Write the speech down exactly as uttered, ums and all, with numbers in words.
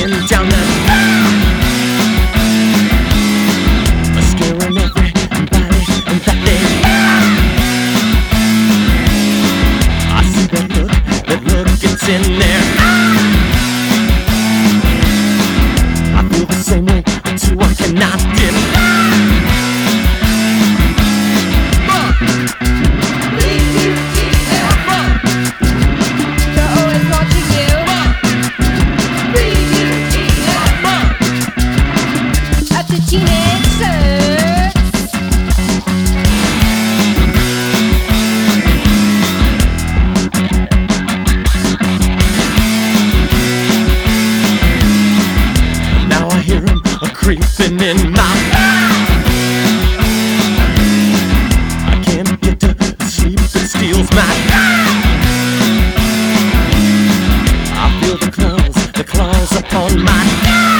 creeping down the scaring everybody and that they I see that look, that look, it's in there. I feel the same way too, I cannot dim. Creeping in my I can't get to sleep, it steals my I feel the claws, the claws upon my